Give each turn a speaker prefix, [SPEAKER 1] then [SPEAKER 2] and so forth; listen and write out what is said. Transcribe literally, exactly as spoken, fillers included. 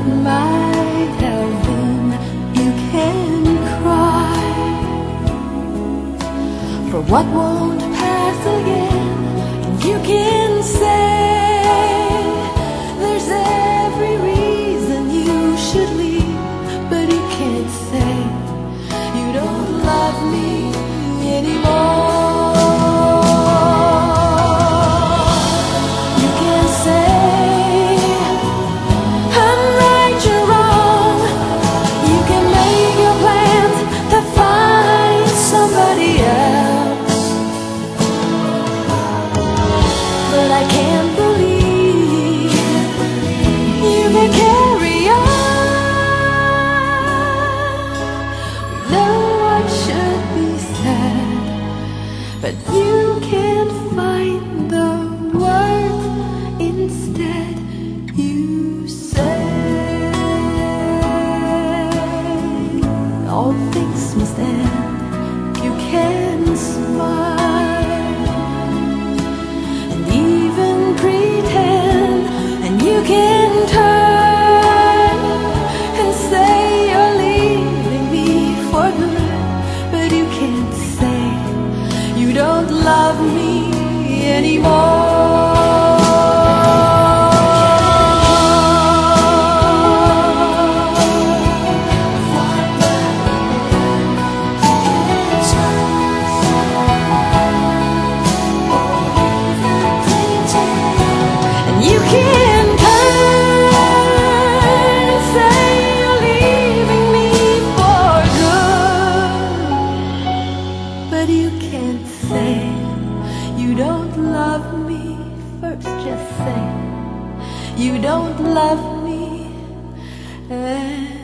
[SPEAKER 1] what might have been. You can cry for what won't pass again. And you can say there's every reason you should leave, but you can't say you don't love me anymore. I can't believe you can carry on. We know what should be said, but you can't find the words. Instead, you say all things must end. You can smile and you can turn and say you're leaving me for good, but you can't say you don't love me anymore. You can turn and say you're leaving me for good, but you can't say you don't love me. First just say you don't love me.